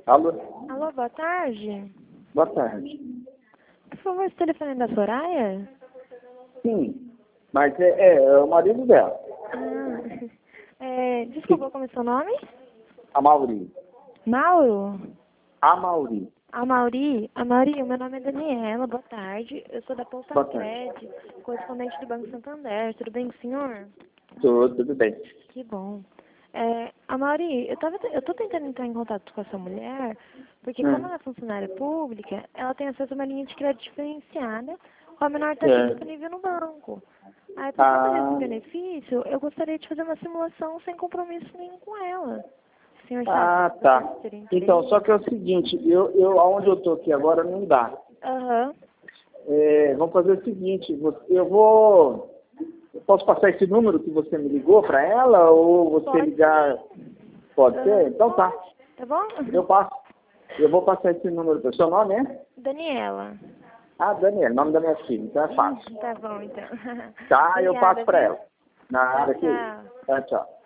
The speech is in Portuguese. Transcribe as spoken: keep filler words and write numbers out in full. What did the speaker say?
Alô? Alô, boa tarde. Boa tarde. Por favor, esse telefone é da Soraya? Sim, mas é, é, é o marido dela, Ah, é, desculpa, como é seu nome? a Mauri. Mauro? A Mauri. A Mauri? A Mauri, o meu nome é Daniela, boa tarde. Eu sou da Boa Poupa tarde. Cred, correspondente do Banco Santander. Tudo bem com o senhor? Tudo, tudo bem. Que bom. É, a Mauri, eu, tava, eu tô tentando entrar em contato com essa mulher, porque como Hum. ela é funcionária pública, ela tem acesso a uma linha de crédito diferenciada com a menor taxa É. disponível no banco. Aí, por conta desse Ah, benefício, eu gostaria de fazer uma simulação sem compromisso nenhum com ela. O senhor sabe ah, se tá. vocês terem Então, interesse? só que é o seguinte, eu, eu, aonde eu tô aqui agora não dá. Aham. É, vamos fazer o seguinte, vo- eu vou... Eu posso passar esse número que você me ligou para ela ou você Pode ligar? Pode sim. ser? Aham, Então tá. pode. Tá bom? Eu passo. Eu vou passar esse número para o seu nome, é? Daniela. Ah, Daniel, nome da minha filha, então é fácil. Tá bom, então. Tá, eu passo Obrigada, para viu? ela. Na Tchau, área aqui. tchau. Tchau, tchau.